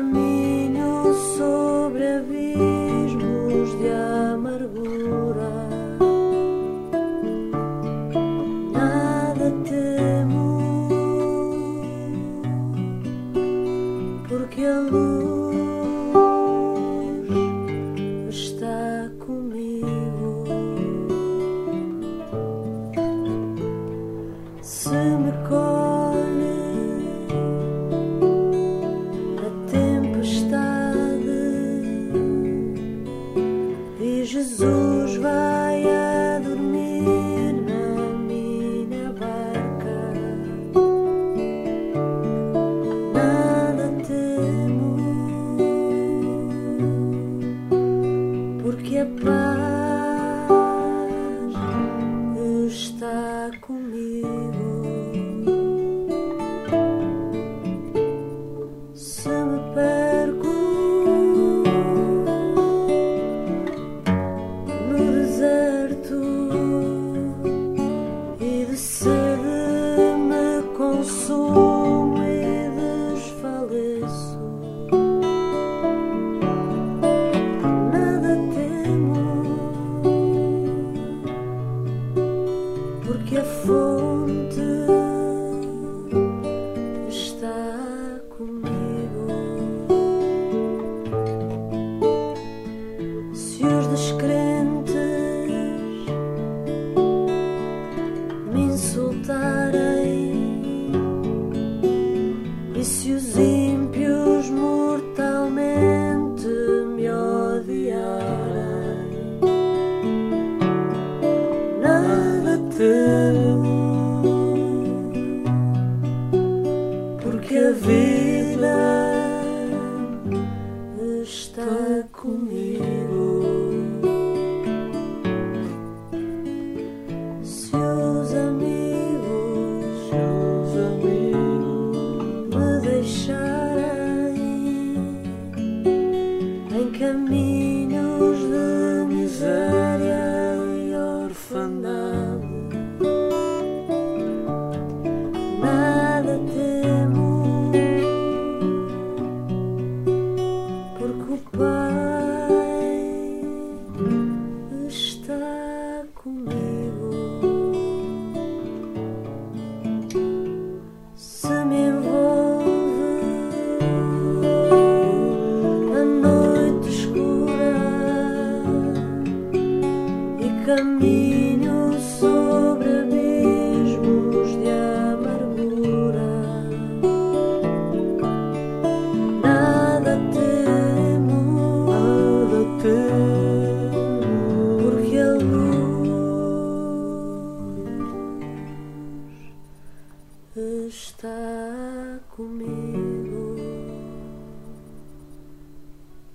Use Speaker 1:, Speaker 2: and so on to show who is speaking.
Speaker 1: caminho sobre abismos de amargura. Nada temo, porque a luz está comigo. Se me colhe a tempestade e Jesus vai a dormir na minha barca, nada temo, porque a paz está comigo. Se me perco no deserto e de sede me consumo e desfaleço, nada temo, porque a fonte está comigo. Se os descrentes me insultarem e se os ímpios mortalmente me odiarem, nada temo, porque a vida está comigo. Se os amigos me deixarem em caminho